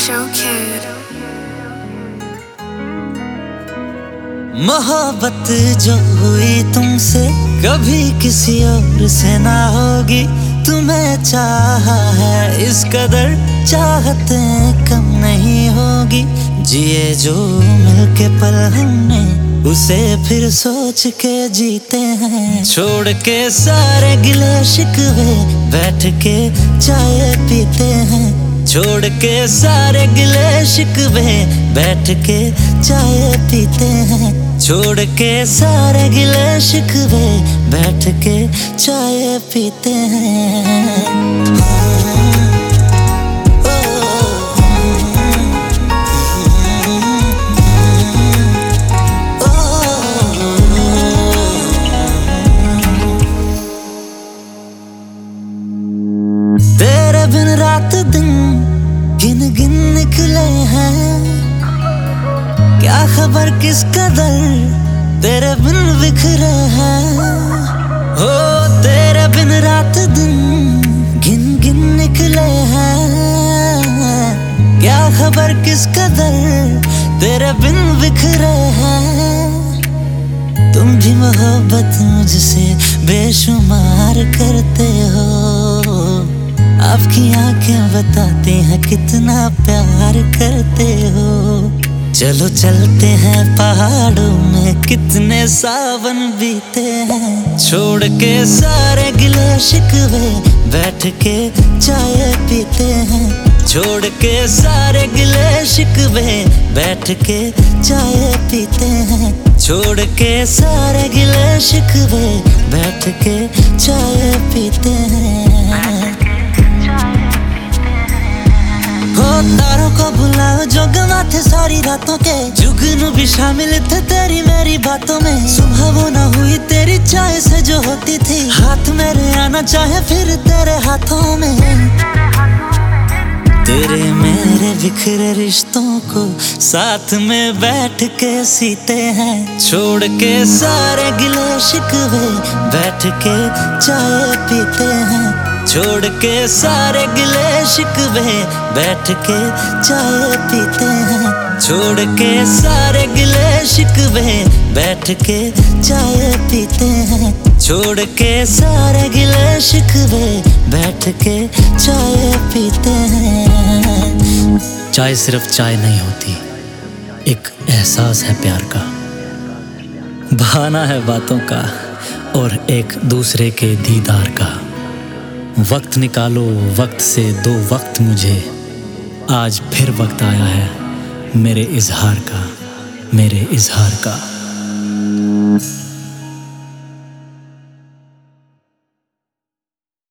Showkid. मोहब्बत जो हुई तुमसे कभी किसी और से ना होगी। तुम्हें चाहा है इस कदर चाहते कम नहीं होगी। जिए जो मिलके पल हमने उसे फिर सोच के जीते हैं। छोड़ के सारे गिले शिकवे बैठ के चाय पीते हैं। छोड़ के सारे गिले शिकवे बैठ के चाय पीते हैं। छोड़ के सारे गिले शिकवे बैठ के चाय पीते हैं। तेरे बिन रात दिन गिन गिन निकले हैं। क्या खबर किस कदर तेरे बिन बिखरे हैं। हो तेरे बिन रात दिन गिन गिन निकले हैं। क्या खबर किस कदर तेरे बिन बिखरे हैं। तुम भी मोहब्बत मुझसे बेशुमार करते हो। आपकी आंखें बताती हैं कितना प्यार करते हो। चलो चलते हैं पहाड़ों में कितने सावन बीते हैं। छोड़ के सारे गिले शिकवे बैठ के चाय पीते हैं। छोड़ के सारे गिले शिकवे बैठ के चाय पीते हैं। छोड़ के सारे गिले शिकवे बैठ के चाय पीते हैं। तारों को भुलाओ जो गवा थे सारी रातों के। जुगनू भी शामिल थे तेरी मेरी बातों में। सुबह वो ना हुई तेरी चाय से जो होती थी। हाथ मेरे आना चाहे फिर तेरे हाथों में। तेरे मेरे बिखरे रिश्तों को साथ में बैठ के सीते हैं। छोड़ के सारे गिले शिकवे बैठ के चाय पीते हैं। छोड़ के सारे गिले शिकवे बैठ के चाय पीते हैं। छोड़ के सारे गिले शिकवे बैठ के चाय पीते हैं। छोड़ के सारे गिले शिकवे बैठ के चाय पीते हैं। चाय सिर्फ चाय नहीं होती, एक एहसास है प्यार का। बहाना है बातों का और एक दूसरे के दीदार का। वक्त निकालो वक्त से दो वक्त मुझे। आज फिर वक्त आया है मेरे इजहार का, मेरे इजहार का।